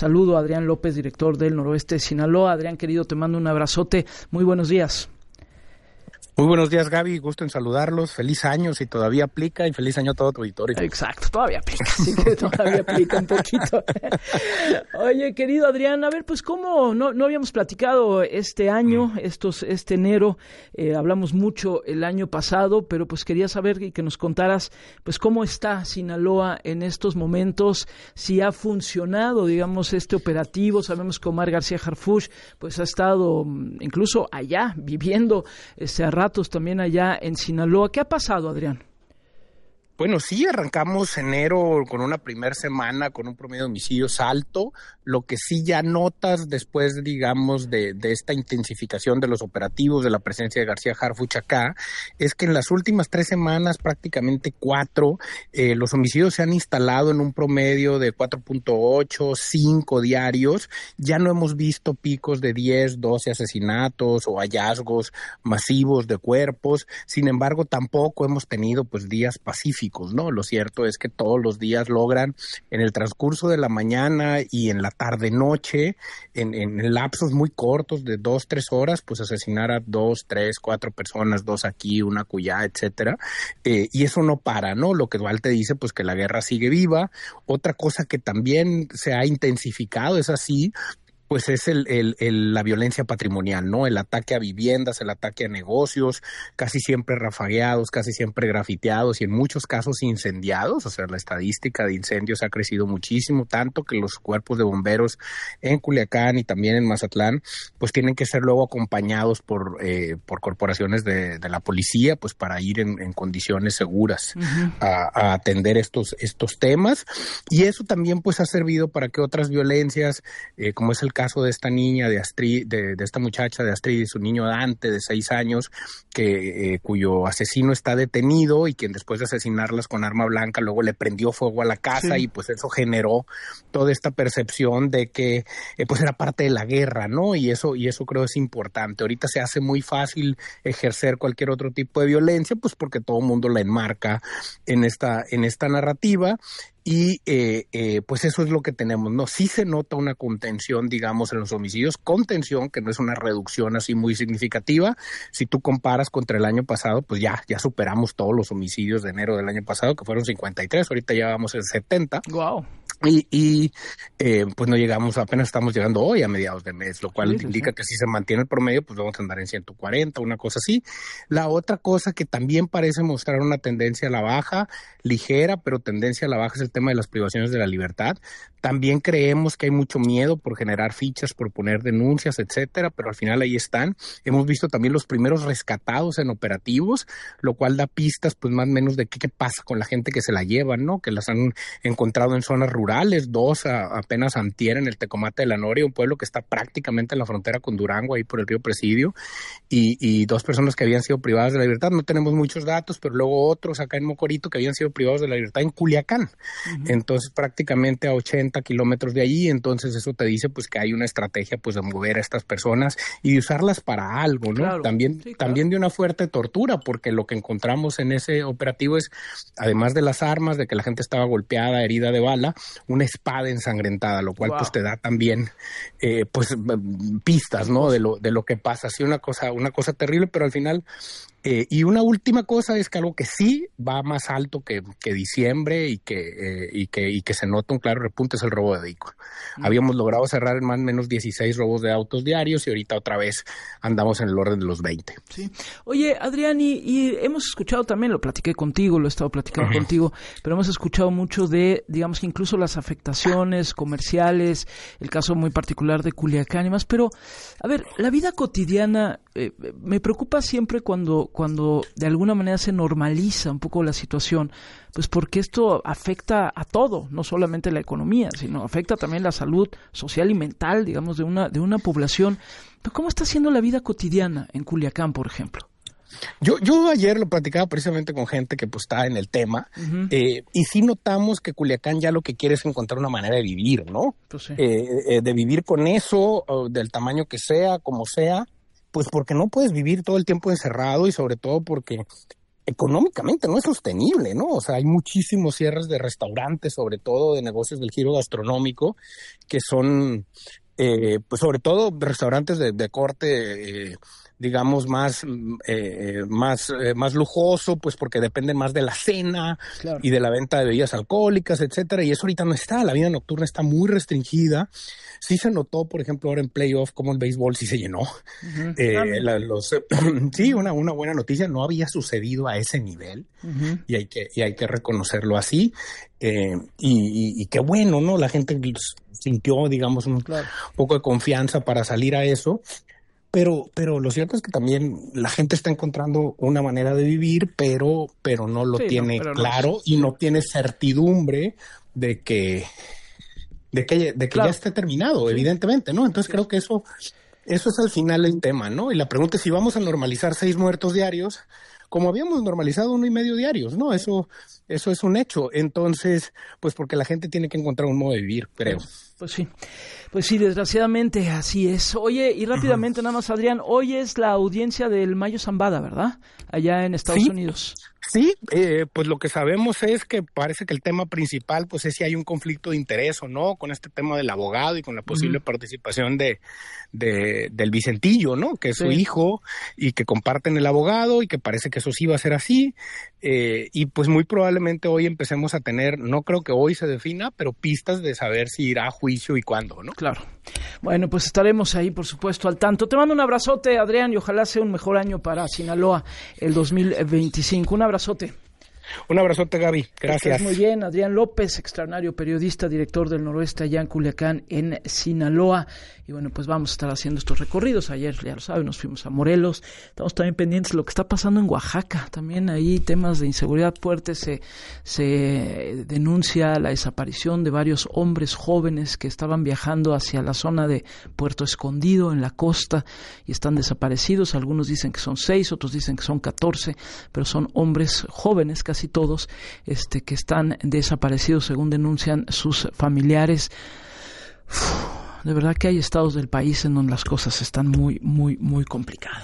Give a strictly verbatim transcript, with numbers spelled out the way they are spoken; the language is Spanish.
saludo a Adrián López, director del Noroeste de Sinaloa. Adrián, querido, te mando un abrazote. Muy buenos días. Muy buenos días, Gaby, gusto en saludarlos, feliz año si todavía aplica y feliz año a todo tu auditorio. Exacto, todavía aplica, sí que todavía aplica un poquito. Oye, querido Adrián, a ver, pues cómo, no, no habíamos platicado este año, estos, este enero, eh, hablamos mucho el año pasado, pero pues quería saber y que nos contaras, pues cómo está Sinaloa en estos momentos, si ha funcionado, digamos, este operativo. Sabemos que Omar García Harfuch, pues ha estado incluso allá, viviendo este ratos también allá en Sinaloa. ¿Qué ha pasado, Adrián? Bueno, sí, arrancamos enero con una primera semana con un promedio de homicidios alto. Lo que sí ya notas después, digamos, de, de esta intensificación de los operativos, de la presencia de García Harfuch acá, es que en las últimas tres semanas, prácticamente cuatro, eh, los homicidios se han instalado en un promedio de cuatro punto ocho, cinco diarios. Ya no hemos visto picos de diez, doce asesinatos o hallazgos masivos de cuerpos. Sin embargo, tampoco hemos tenido pues días pacíficos, ¿no? Lo cierto es que todos los días logran en el transcurso de la mañana y en la tarde-noche, en, en lapsos muy cortos de dos, tres horas, pues asesinar a dos, tres, cuatro personas, dos aquí, una acullá, etcétera. Eh, y eso no para, ¿no? Lo que Dual te dice, pues que la guerra sigue viva. Otra cosa que también se ha intensificado es así, pues es el, el, el, la violencia patrimonial, ¿no? El ataque a viviendas, el ataque a negocios, casi siempre rafagueados, casi siempre grafiteados y en muchos casos incendiados. O sea, la estadística de incendios ha crecido muchísimo, tanto que los cuerpos de bomberos en Culiacán y también en Mazatlán, pues tienen que ser luego acompañados por, eh, por corporaciones de, de la policía, pues para ir en, en condiciones seguras uh-huh. a, a atender estos, estos temas. Y eso también pues ha servido para que otras violencias, eh, como es el caso de esta niña, de Astrid, de, de esta muchacha de Astrid y su niño Dante de seis años, que eh, cuyo asesino está detenido y quien después de asesinarlas con arma blanca luego le prendió fuego a la casa sí. y pues eso generó toda esta percepción de que eh, pues era parte de la guerra, ¿no? Y eso, y eso creo es importante. Ahorita se hace muy fácil ejercer cualquier otro tipo de violencia, pues porque todo el mundo la enmarca en esta, en esta narrativa. Y eh, eh, pues eso es lo que tenemos, ¿no? Sí se nota una contención, digamos, en los homicidios, contención que no es una reducción así muy significativa. Si tú comparas contra el año pasado, pues ya, ya superamos todos los homicidios de enero del año pasado, que fueron cincuenta y tres, ahorita ya vamos en setenta. Wow. Y, y eh, pues no llegamos, apenas estamos llegando hoy a mediados de mes, lo cual sí, sí, indica sí. que si se mantiene el promedio, pues vamos a andar en ciento cuarenta, una cosa así. La otra cosa que también parece mostrar una tendencia a la baja, ligera, pero tendencia a la baja es el tema de las privaciones de la libertad. También creemos que hay mucho miedo por generar fichas, por poner denuncias, etcétera, pero al final ahí están. Hemos visto también los primeros rescatados en operativos, lo cual da pistas, pues más o menos de qué, qué pasa con la gente que se la llevan, ¿no? Que las han encontrado en zonas rurales, dos a, apenas antier en el Tecomate de la Noria, un pueblo que está prácticamente en la frontera con Durango, ahí por el río Presidio, y, y dos personas que habían sido privadas de la libertad. No tenemos muchos datos, pero luego otros acá en Mocorito que habían sido privados de la libertad en Culiacán. Uh-huh. Entonces prácticamente a ochenta kilómetros de allí. Entonces eso te dice pues que hay una estrategia pues de mover a estas personas y de usarlas para algo, ¿no? Claro. También, sí, claro. también de una fuerte tortura, porque lo que encontramos en ese operativo es, además de las armas, de que la gente estaba golpeada, herida de bala, una espada ensangrentada, lo cual wow. pues te da también eh, pues pistas, ¿no? De lo, de lo que pasa. Sí, una cosa, una cosa terrible, pero al final Eh, y una última cosa es que algo que sí va más alto que, que diciembre y que, eh, y, que, y que se nota un claro repunte es el robo de vehículos. Mm. Habíamos logrado cerrar en más o menos dieciséis robos de autos diarios y ahorita otra vez andamos en el orden de los veinte. Sí. Oye, Adrián, y, y hemos escuchado también, lo platiqué contigo, lo he estado platicando uh-huh. contigo, pero hemos escuchado mucho de, digamos que incluso las afectaciones comerciales, el caso muy particular de Culiacán y más, pero, a ver, la vida cotidiana eh, me preocupa siempre cuando cuando de alguna manera se normaliza un poco la situación, pues porque esto afecta a todo, no solamente la economía, sino afecta también la salud social y mental, digamos, de una de una población. Pero ¿cómo está siendo la vida cotidiana en Culiacán, por ejemplo? Yo, yo ayer lo platicaba precisamente con gente que pues está en el tema, uh-huh. eh, y sí notamos que Culiacán ya lo que quiere es encontrar una manera de vivir, ¿no? Pues sí. eh, eh, de vivir con eso, del tamaño que sea, como sea, pues porque no puedes vivir todo el tiempo encerrado y sobre todo porque económicamente no es sostenible, ¿no? O sea, hay muchísimos cierres de restaurantes, sobre todo de negocios del giro gastronómico, que son, eh, pues sobre todo restaurantes de, de corte, eh, digamos, más, eh, más, eh, más lujoso, pues porque dependen más de la cena, claro, y de la venta de bebidas alcohólicas, etcétera, y eso ahorita no está, la vida nocturna está muy restringida. Sí se notó, por ejemplo, ahora en playoff, como el béisbol sí se llenó. Uh-huh. Eh, la, los, sí, una, una buena noticia, no había sucedido a ese nivel, uh-huh, y hay que, y hay que reconocerlo así. Eh, y, y, y qué bueno, ¿no? La gente sintió, digamos, un claro. poco de confianza para salir a eso. Pero, pero lo cierto es que también la gente está encontrando una manera de vivir, pero, pero no lo sí, tiene no, claro no. y no tiene certidumbre de que, de que, de que claro. ya esté terminado, sí. evidentemente, ¿no? Entonces sí. creo que eso, eso es al final el tema, ¿no? Y la pregunta es si vamos a normalizar seis muertos diarios, como habíamos normalizado uno y medio diarios, ¿no? Eso, eso es un hecho. Entonces, pues porque la gente tiene que encontrar un modo de vivir, creo. Pues sí. Pues sí, desgraciadamente así es. Oye, y rápidamente uh-huh. nada más, Adrián, hoy es la audiencia del Mayo Zambada, ¿verdad? Allá en Estados sí, Unidos. Sí, eh, pues lo que sabemos es que parece que el tema principal pues es si hay un conflicto de interés o no con este tema del abogado y con la posible uh-huh. participación de, de del Vicentillo, ¿no? Que es sí. su hijo y que comparten el abogado y que parece que eso sí va a ser así. Eh, y pues muy probablemente hoy empecemos a tener, no creo que hoy se defina, pero pistas de saber si irá a juicio y cuándo, ¿no? Claro. Bueno, pues estaremos ahí, por supuesto, al tanto. Te mando un abrazote, Adrián, y ojalá sea un mejor año para Sinaloa el dos mil veinticinco. Un abrazote. Un abrazote, Gaby. Gracias. Estás muy bien. Adrián López, extraordinario periodista, director del Noroeste allá en Culiacán, en Sinaloa. Y bueno, pues vamos a estar haciendo estos recorridos. Ayer, ya lo saben, nos fuimos a Morelos. Estamos también pendientes de lo que está pasando en Oaxaca. También ahí temas de inseguridad fuertes. Se, se denuncia la desaparición de varios hombres jóvenes que estaban viajando hacia la zona de Puerto Escondido, en la costa, y están desaparecidos. Algunos dicen que son seis, otros dicen que son catorce, pero son hombres jóvenes, casi todos, este, que están desaparecidos según denuncian sus familiares. Uf, de verdad que hay estados del país en donde las cosas están muy, muy, muy complicadas.